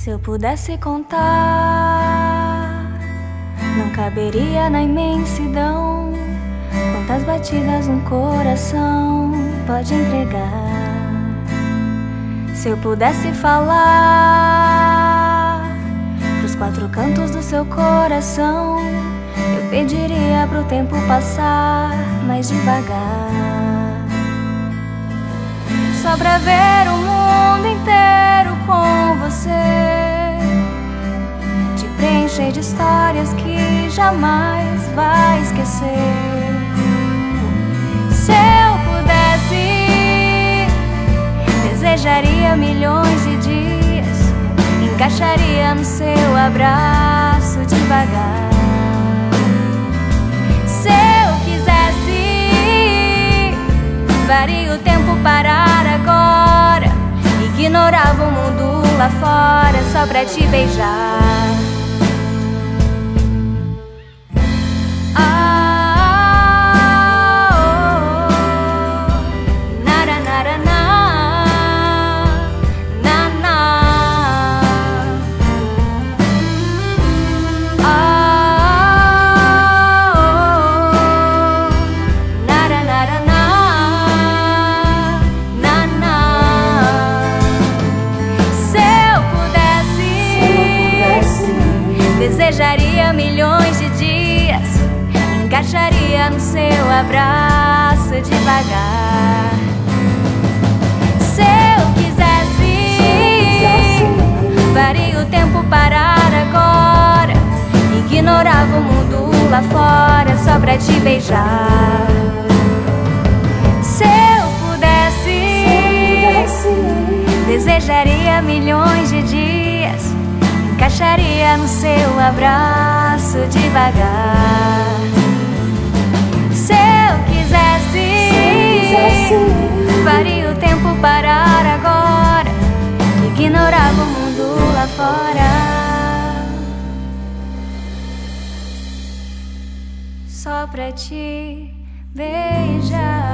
Se eu pudesse contar, não caberia na imensidão quantas batidas um coração pode entregar. Se eu pudesse falar pros quatro cantos do seu coração, eu pediria pro tempo passar mais devagar, só pra ver o mundo inteiro com você, te preencher de histórias que jamais vai esquecer. Se eu pudesse, desejaria milhões de dias, encaixaria no seu abraço devagar. Se eu quisesse, faria o tempo parar agora, ignorava o mundo lá fora só pra te beijar. Desejaria milhões de dias, encaixaria no seu abraço devagar. Se eu quisesse, faria o tempo parar agora, ignorava o mundo lá fora só pra te beijar. Se eu pudesse, desejaria milhões de dias, encaixaria no seu abraço devagar. Se eu quisesse, faria o tempo parar agora, ignorava o mundo lá fora só pra te beijar.